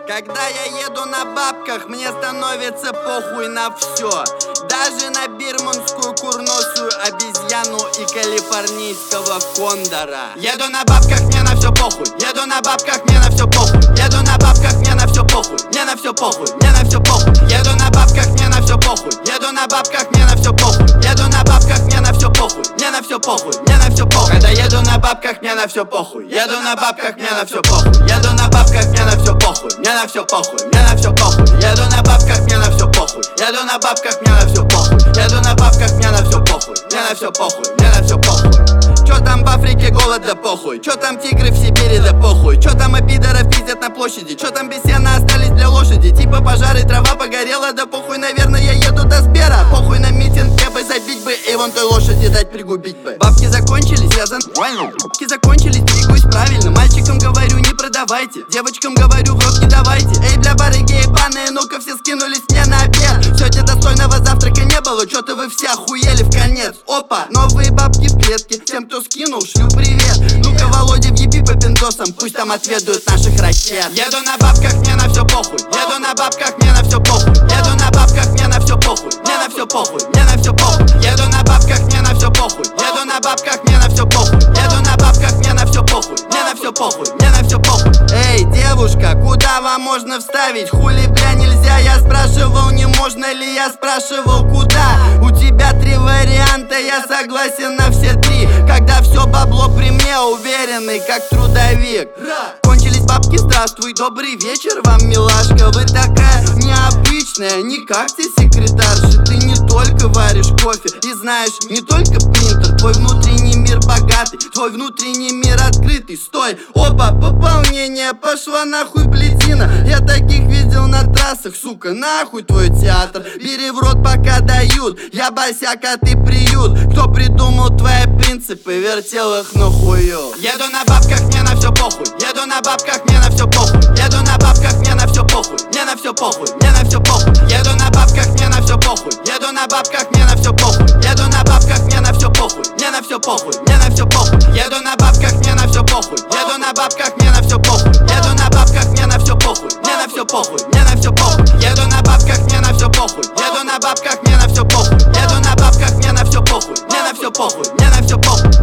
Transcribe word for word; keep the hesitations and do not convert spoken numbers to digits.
Когда я еду на бабках, мне становится похуй на все. Даже на бирманскую курносую обезьяну и калифорнийского кондора. Еду на бабках, мне на все похуй. Еду на бабках, мне на все похуй. Еду на бабках, мне на все похуй. Мне на все похуй, мне на все похуй. Еду на бабках, мне на все похуй. Еду на бабках, мне на все похуй. Еду на бабках, мне на все похуй. Мне на все похуй, мне на все похуй. Когда еду на бабках, мне на все похуй. Еду на бабках, мне на все похуй. Еду на бабках, мне на все похуй. Мне на все похуй, мне на все похуй. Еду на бабках, мне на все похуй. Еду на бабках, мне на все похуй. Еду на бабках, мне на все похуй. Мне на все похуй, мне на все похуй. Чё там в Африке голод да похуй? Чё там тигры в Сибири да похуй? Чё там пидоров пиздят на площади? Чё там без сена остались для лошади? Типа пожары, трава погорела, да похуй, наверное, я еду до Сбера. Похуй на митинг, я бы забить бы и вон той лошади дать пригубить бы. Бабки закончились, я за... Бабки закончились, двигаюсь правильно. Мальчикам говорю, не продавайте. Девочкам говорю, в рот не давайте. Эй, бля, барыги ебаные, ну-ка все скинулись мне на обед. Сегодня достойного завтрака не было, чё-то вы все охуели в конец. Опа, новые бабки в клетке. Тем, кто скинул, шлю привет. Ну-ка, Володя, въеби по пиндосам, пусть там отведают наших ракет. Еду на бабках, мне на все похуй. Еду на бабках, мне на все похуй. Еду на бабках, мне на все похуй. Мне на все похуй, мне на все похуй. Еду на бабках, мне на все похуй. Еду на бабках, мне на все похуй. Еду на бабках, мне на все похуй. Мне на все похуй, мне на все похуй. Эй, девушка, куда вам можно вставить? Хули, бля, нельзя, я спрашивал, не можно ли, я спрашивал, куда? У тебя три варианта, я согласен на все три. Когда все бабло при мне, уверенный, как трудовик. Кончились бабки, здравствуй, добрый вечер вам, милашка. Вы такая необычная, не как ты, секретарша. Ты не только варишь кофе и знаешь не только принтер. Твой внутренний мир богатый, твой внутренний мир открытый. Стой, опа, пополнение, пошла нахуй блядина. Я таких видел на трассах, сука, нахуй твой театр. Бери в рот, пока дают, я босяк, а ты приют. Кто придумал твои принципы, вертел их нахую. Еду на бабках, мне на все похуй. Еду на бабках, мне на все похуй. Еду на бабках, мне на все похуй. Мне на все похуй, мне на все похуй. Еду на бабках, мне на все похуй. Еду на бабках, мне на все похуй. Еду на бабках, мне на все похуй. Мне на все похуй, мне на все похуй. Еду на бабках, мне на все похуй. Еду на бабках, мне на все похуй. Еду на бабках, мне на все похуй. Мне на все похуй, мне на все похуй. Еду на бабках, мне на все похуй. Еду на бабках, мне на все похуй. Еду на бабках, мне на все похуй. Мне на все похуй, мне на все похуй.